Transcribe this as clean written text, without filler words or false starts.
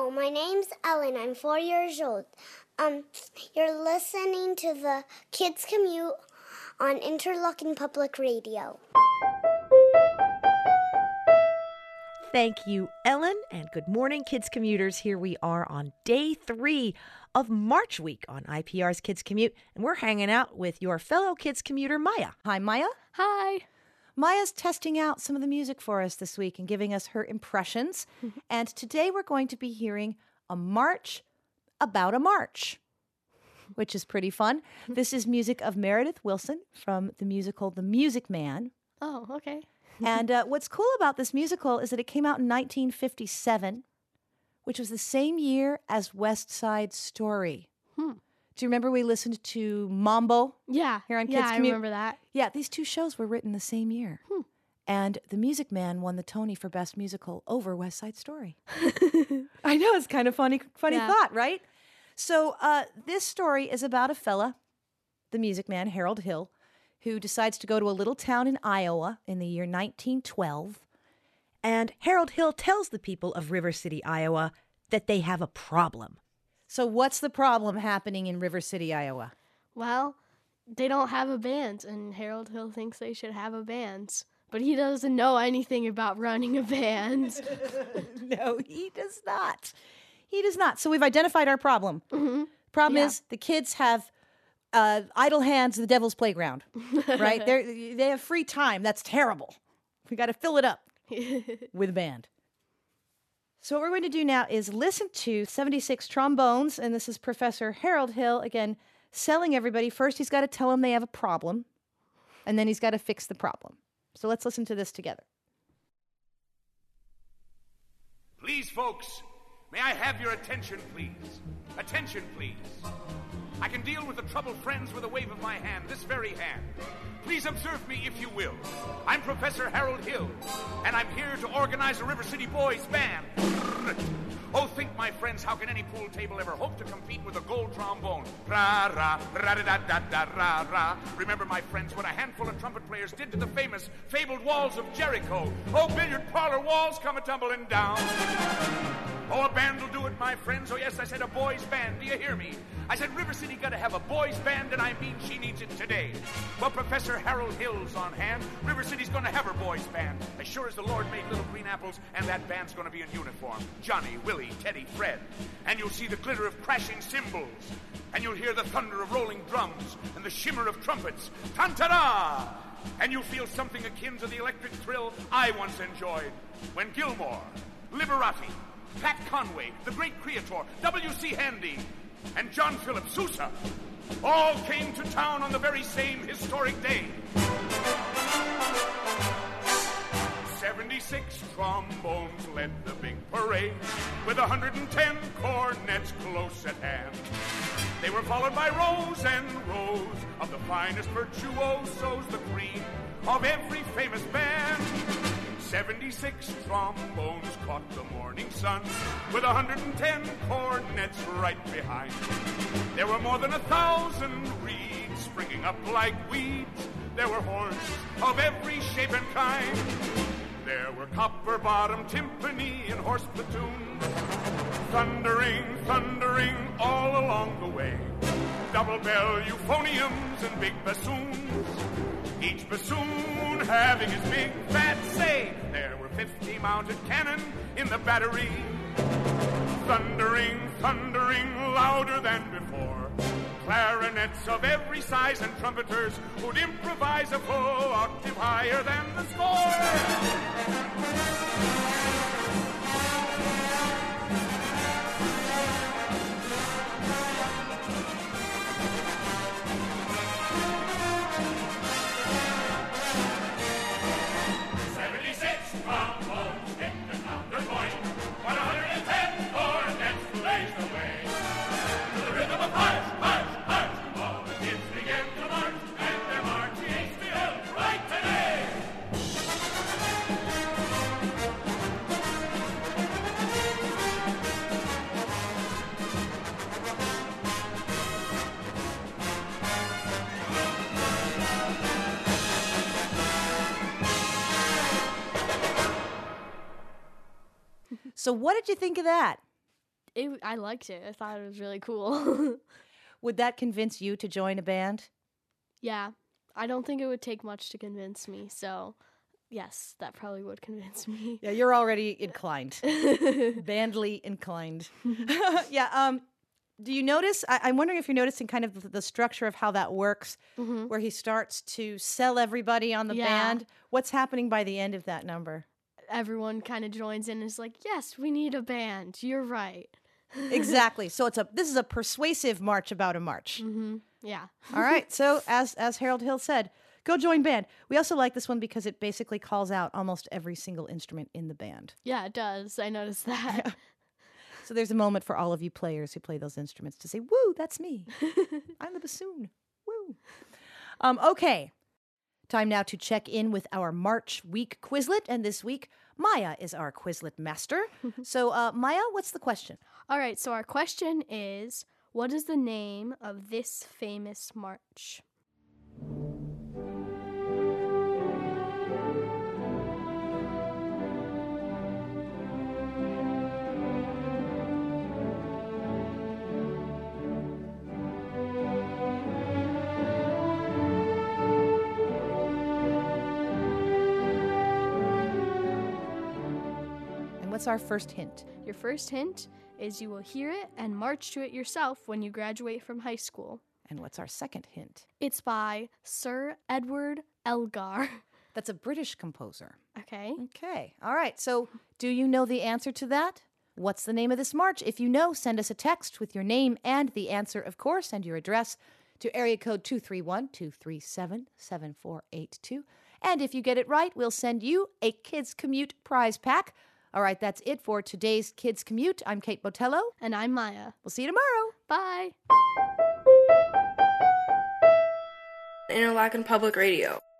Hello, my name's Ellen. I'm 4 years old. You're listening to the Kids Commute on Interlochen Public Radio. Thank you, Ellen, and good morning, Kids Commuters. Here we are on day 3 of March Week on IPR's Kids Commute, and we're hanging out with your fellow Kids Commuter, Maya. Hi, Maya. Hi. Maya's testing out some of the music for us this week and giving us her impressions. And today we're going to be hearing a march about a march, which is pretty fun. This is music of Meredith Willson from the musical The Music Man. Oh, okay. And what's cool about this musical is that it came out in 1957, which was the same year as West Side Story. Do you remember we listened to Mambo? Yeah. Here on Kids I Commute? remember that. Yeah, these two shows were written the same year. And The Music Man won the Tony for Best Musical over West Side Story. I know, it's kind of funny thought, right? So this story is about a fella, the Music Man, Harold Hill, who decides to go to a little town in Iowa in the year 1912. And Harold Hill tells the people of River City, Iowa, that they have a problem. So what's the problem happening in River City, Iowa? Well, they don't have a band, and Harold Hill thinks they should have a band. But he doesn't know anything about running a band. No, he does not. He does not. So we've identified our problem. Problem is the kids have idle hands, the devil's playground, right? They have free time. That's terrible. We got to fill it up with a band. So what we're going to do now is listen to 76 trombones, and this is Professor Harold Hill, again, selling everybody. First, he's got to tell them they have a problem, and then he's got to fix the problem. So let's listen to this together. Please, folks, may I have your attention, please? Attention, please. I can deal with the troubled friends with a wave of my hand, this very hand. Please observe me, if you will. I'm Professor Harold Hill, and I'm here to organize a River City Boys band. Oh, think, my friends, how can any pool table ever hope to compete with a gold trombone? Ra-ra, ra-da-da-da-da-ra-ra. Remember, my friends, what a handful of trumpet players did to the famous, fabled walls of Jericho. Oh, billiard parlor walls come a-tumbling down. Oh, a band will do it, my friends. Oh, yes, I said a boys' band. Do you hear me? I said River City got to have a boys' band, and I mean she needs it today. Well, Professor Harold Hill's on hand. River City's going to have her boys' band. As sure as the Lord made little green apples, and that band's going to be in uniform. Johnny, Willie, Teddy, Fred. And you'll see the glitter of crashing cymbals. And you'll hear the thunder of rolling drums and the shimmer of trumpets. Tan-ta-da! And you'll feel something akin to the electric thrill I once enjoyed when Gilmore, Liberati, Pat Conway, the great Creator, W.C. Handy, and John Philip Sousa all came to town on the very same historic day. 76 trombones led the big parade, with 110 cornets close at hand. They were followed by rows and rows of the finest virtuosos, the cream of every famous band. 76 trombones caught the morning sun, with 110 cornets right behind. There were more than 1,000 reeds springing up like weeds. There were horns of every shape and kind. There were copper-bottom timpani and horse platoons, thundering, thundering all along the way. Double bell euphoniums and big bassoons, each bassoon having his big fat say. There were 50 mounted cannon in the battery, thundering, thundering louder than before. Clarinets of every size and trumpeters who'd improvise a full octave higher than the score. '" So what did you think of that? I liked it. I thought it was really cool. Would that convince you to join a band? Yeah, I don't think it would take much to convince me. So, yes, that probably would convince me. Yeah, you're already inclined. Bandly inclined. Yeah, do you notice? I'm wondering if you're noticing kind of the structure of how that works, where he starts to sell everybody on the band. What's happening by the end of that number? Everyone kind of joins in and is like, yes, we need a band. You're right. Exactly. So this is a persuasive march about a march. Yeah. All right. So as Harold Hill said, go join band. We also like this one because it basically calls out almost every single instrument in the band. Yeah, it does. I noticed that. So there's a moment for all of you players who play those instruments to say, woo, that's me. I'm the bassoon. Woo. Okay. Time now to check in with our March week Quizlet. And this week, Maya is our Quizlet master. So, Maya, what's the question? All right, so our question is, what is the name of this famous march? What's our first hint? Your first hint is you will hear it and march to it yourself when you graduate from high school. And what's our second hint? It's by Sir Edward Elgar. That's a British composer. Okay. Okay. All right. So do you know the answer to that? What's the name of this march? If you know, send us a text with your name and the answer, of course, and your address to area code 231-237-7482. And if you get it right, we'll send you a Kids Commute prize pack. All right, that's it for today's Kids Commute. I'm Kate Botello. And I'm Maya. We'll see you tomorrow. Bye. Interlochen Public Radio.